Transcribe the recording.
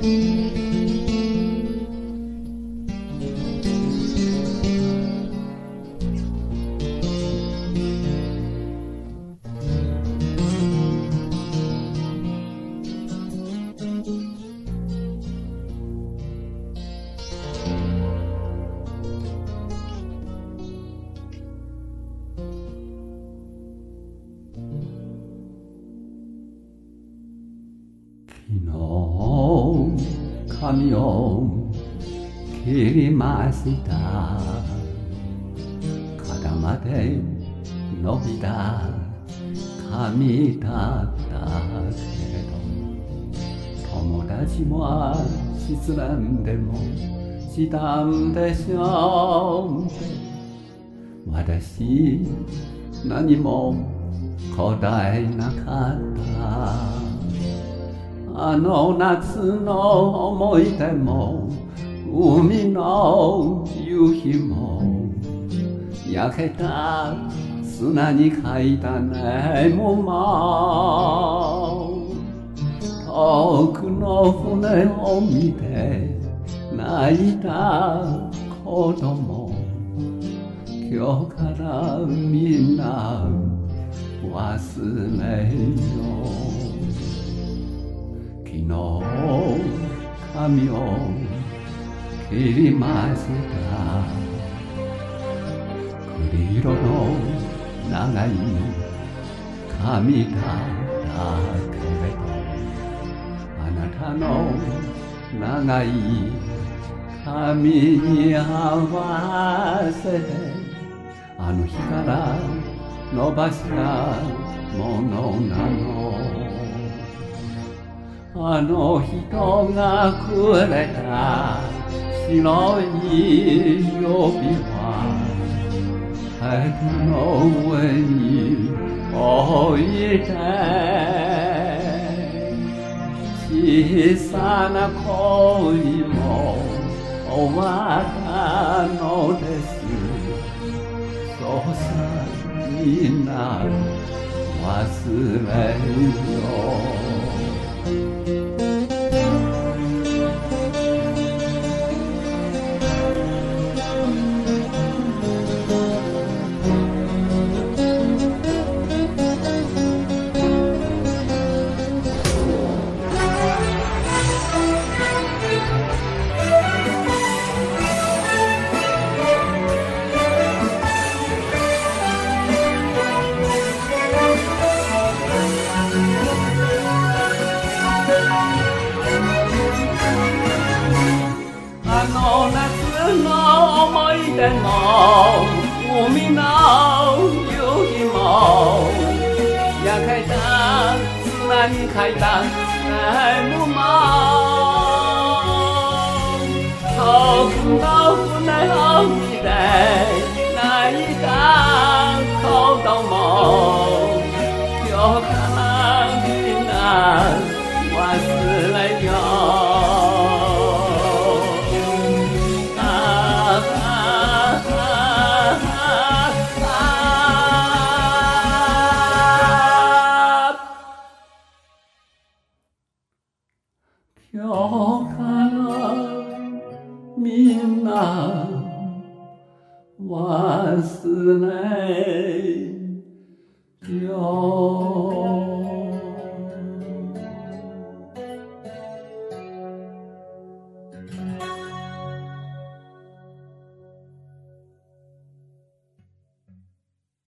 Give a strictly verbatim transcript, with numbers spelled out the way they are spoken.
髪を切りました。肩まで伸びた髪だったけれど、友達は失恋でもしたんでしょう。私何も答えなかった。あの夏の思い出も海の夕日も焼けた砂に書いたネームも、遠くの船を見て泣いた子供、今日からみんな忘れよう。昨日髪を切りました。栗色の長い髪だったけれど、あなたの長い髪に合わせてあの日から伸ばしたものなの。あの人がくれた白い指輪、テーブルの上に置いて、小さな恋も終わったのです。そうさ、みんな忘れよう。あの夏の思い出も海の夕日も焼けた砂に書いたネームも、遠くの船を見て泣いた子供、今日からみんな忘れよう。今日からみんな忘れよう。